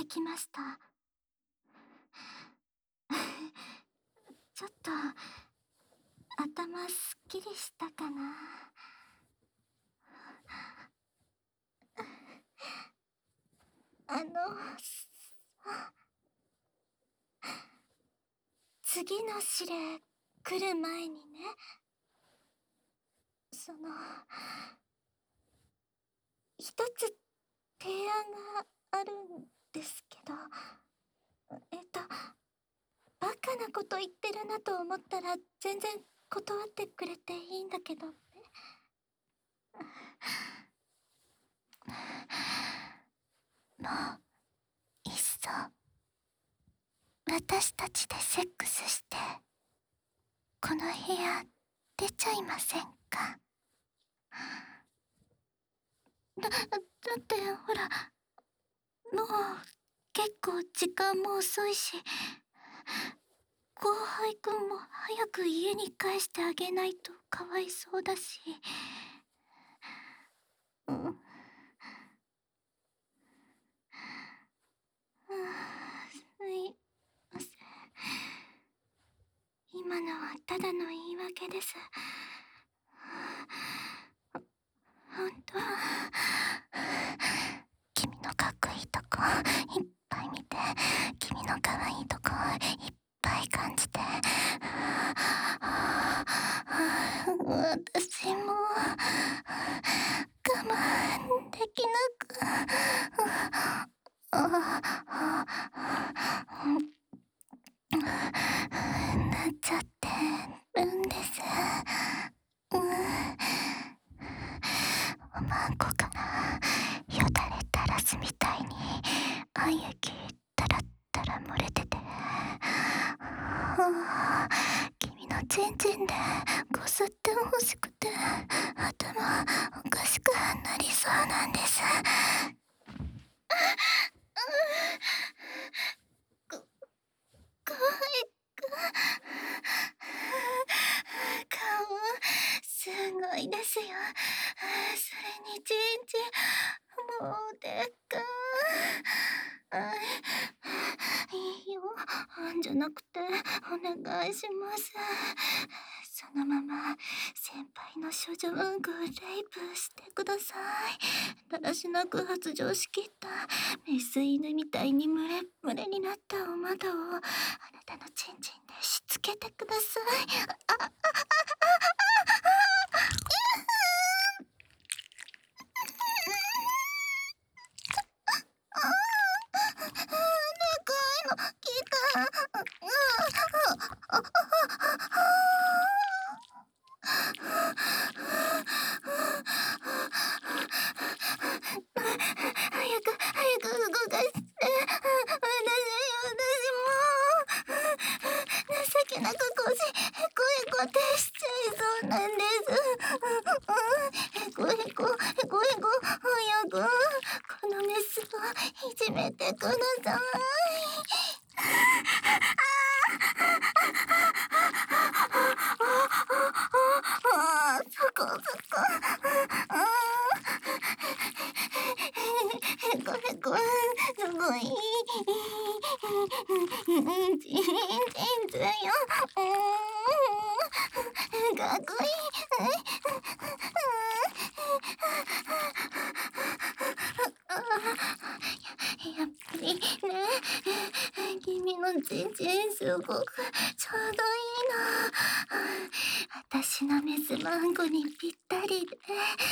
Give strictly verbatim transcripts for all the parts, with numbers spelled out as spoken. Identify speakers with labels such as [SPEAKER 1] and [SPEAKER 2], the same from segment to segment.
[SPEAKER 1] てきました。ちょっと頭すっきりしたかな。あの次の指令来る前にね、その一つ提案があるんですけど、えっとバカなこと言ってるなと思ったら全然断ってくれていいんだけどね。もういっそ私たちでセックスしてこの部屋出ちゃいませんか？だ、だってほら、もう結構時間も遅いし、後輩くんも早く家に帰してあげないとかわいそうだし。うん、うん、すいません。今のはただの言い訳です。ほんと、君のかっこいいとこいっぱい見て、君のかわいいとこいっぱい感じて、私も我慢できなくなっちゃってるんです。うん、おまんこからよだれ垂らすみたいにあん雪タラッタラ漏れてて、君のチンチンでこすってほしくて頭おかしくなりそうなんです。こ、怖いか。顔すごいですよ。それにちんちんもうでっかい。いいよ、じゃなくてお願いします。そのまま先輩の処女うんこをレイプしてください。だらしなく発情しきったメス犬みたいに群れ群れになったお窓をあなたのチンチンでしつけてください。あああああ早く早く動かして。私私も情けなく腰へこへこってしちゃいそうなんです。へこへこへこへこ早くこのメスをいじめてください。そこそこ。へこへこすごい。ちんちんつよ。かっこいい。やっぱりね、君のちんちんすごくちょうどいいな。私のメスマンコにぴったりで、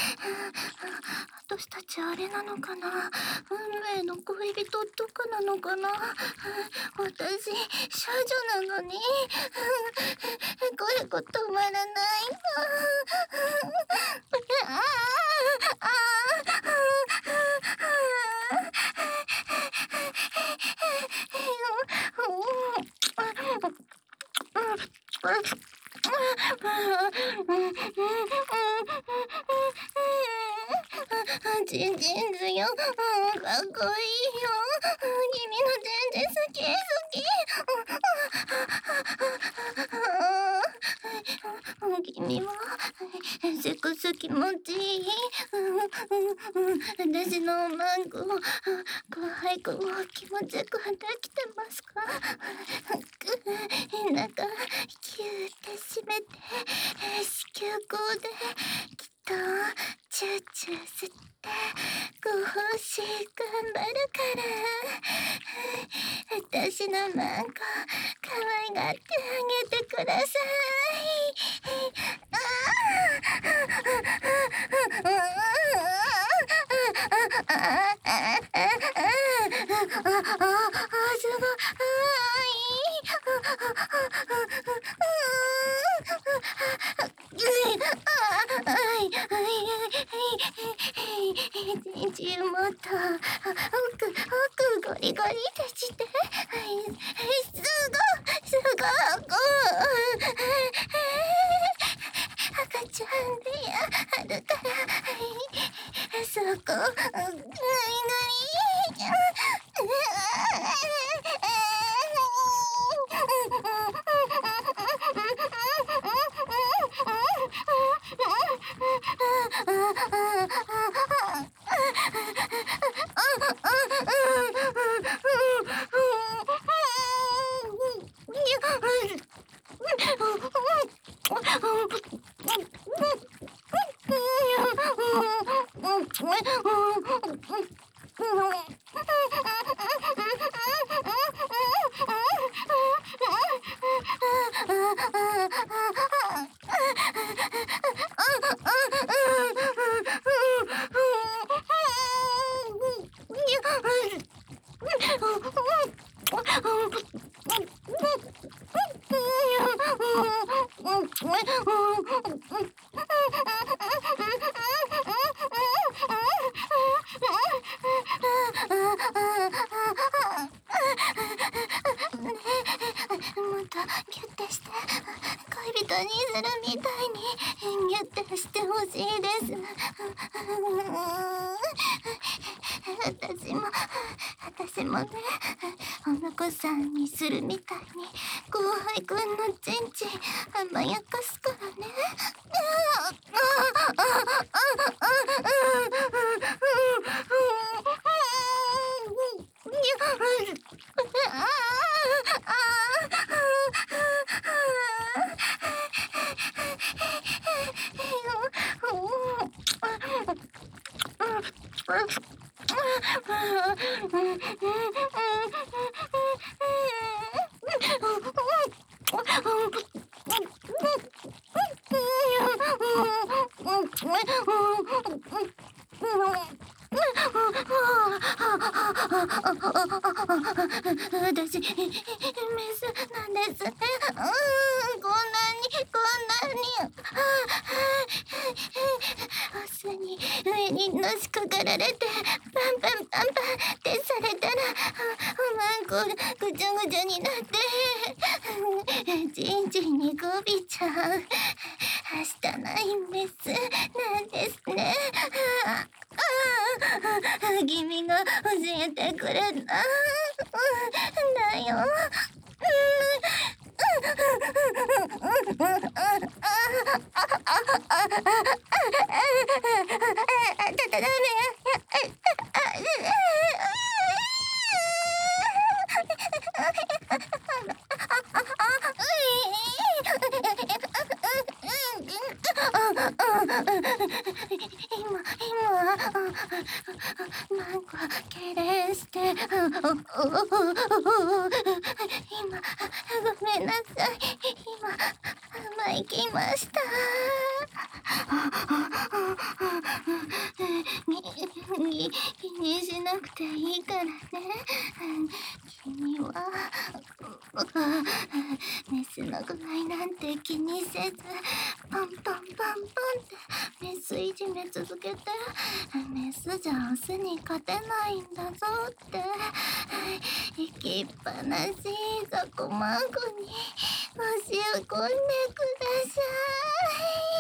[SPEAKER 1] 私たちあれなのかな、運命の恋人とかなのかな。私少女なのにへこへこ止まらないの。ああちんちんずよ、かっこいいよ。君のちんちん好き好き。君君はセックス気持ちいい。うんうんうん。私のマンコ、後輩子を気持ちよくできてますか？なんかキューって締めて子宮口できっとチューチュー吸ってご奉仕頑張るから、私のマンコ可愛がってあげてください。あちんちんもっと奥奥ゴリゴリでして、はいすごすごく赤ちゃんでやるから、はいそこグリグリギュッてして恋人にするみたいにギュッてしてほしいです。私も私もね、お婿さんにするみたいに後輩くんのちんちん甘やかすからね。私メスなんですね。うん、こんなにこんなにオスに上にのしかかられてパンパンパンパンってされたらマンコぐちゃぐちゃになってちんちんにこびちゃうはしたないメスなんですね。君が教えてくれたんだよ。だだめ今今なんか痙攣して今ごめんなさい。今甘えきました。気にしなくていいからね。君はメスの具合なんて気にせずパンパンパンパンってメスいじめ続けて、メスじゃオスに勝てないんだぞって行きっぱなしそこマンコに教え込んでください。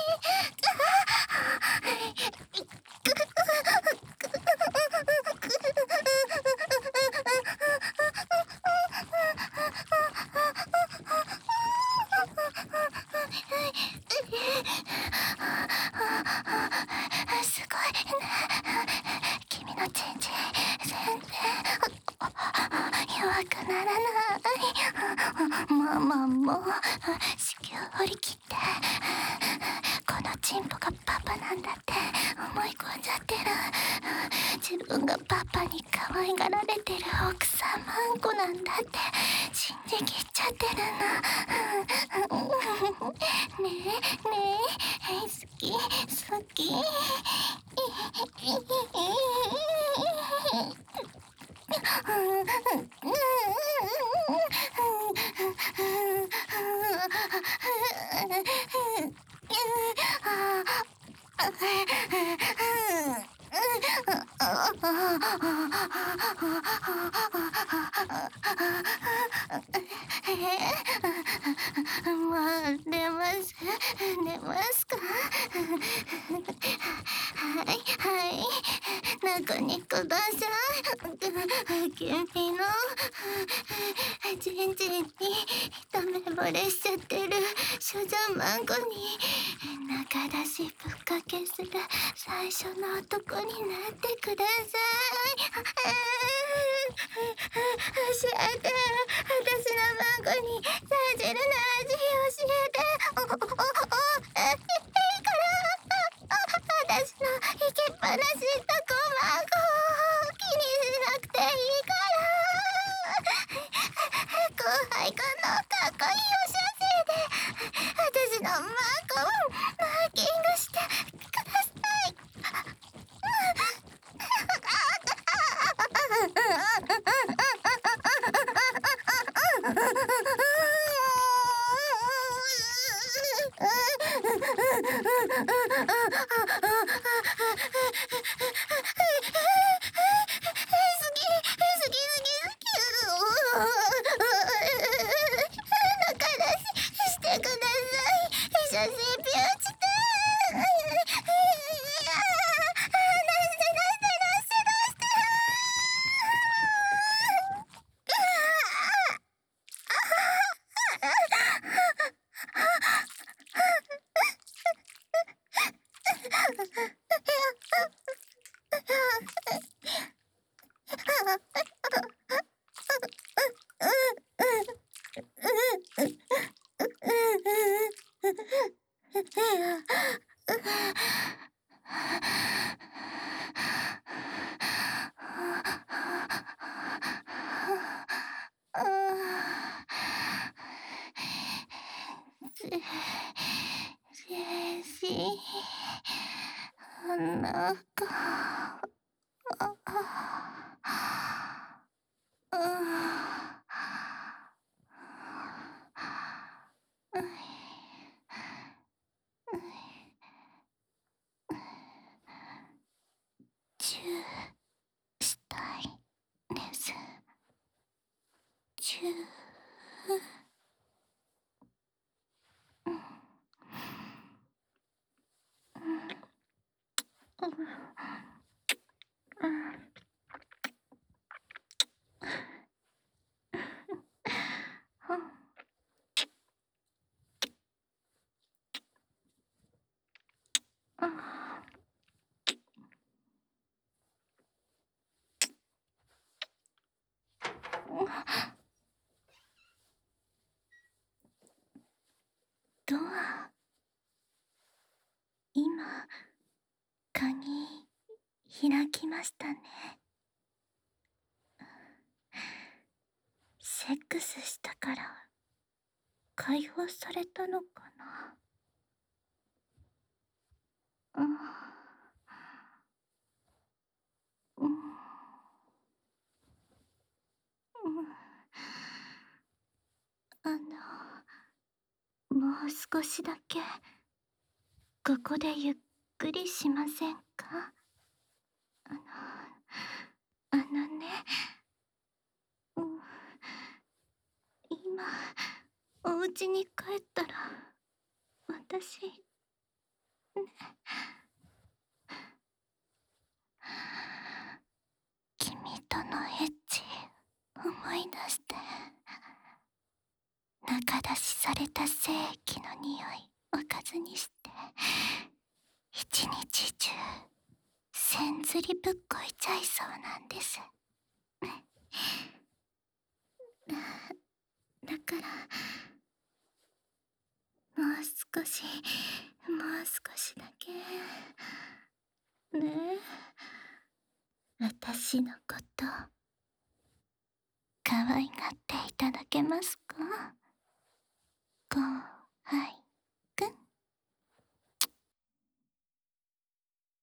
[SPEAKER 1] ならない。ママも子宮張り切ってこのチンポがパパなんだって思い込んじゃってる。自分がパパに可愛がられてる奥さんマンコなんだって信じきっちゃってるの。ねえねえ好き好き。もう寝ます寝ますか。はいはい中にください。君のちんちんに一目惚れしちゃってる少女マンコに中出しぶっかけする最初の男になってください。教えて私のマンコにさ汁の味教えて。おおおおいいから私の生けっぱなしとこマンコ気にしなくていいから後輩くんのかっこいいおしゃせで私のマンコをマーキングしてください。なんかチューしたいです。チュードア今鍵開きましたね。セックスしたから解放されたのかな。うんうんうんあのもう少しだけここでゆっくりしませんか。あのあのね、うん、今お家に帰ったら私ね君とのエッチ思い出して中出しされた精液の匂いおかずにして一日中せんずりぶっこいちゃいそうなんです。 から、もう少しもう少しだけねえ、私のこと可愛がっていただけますか？ごはい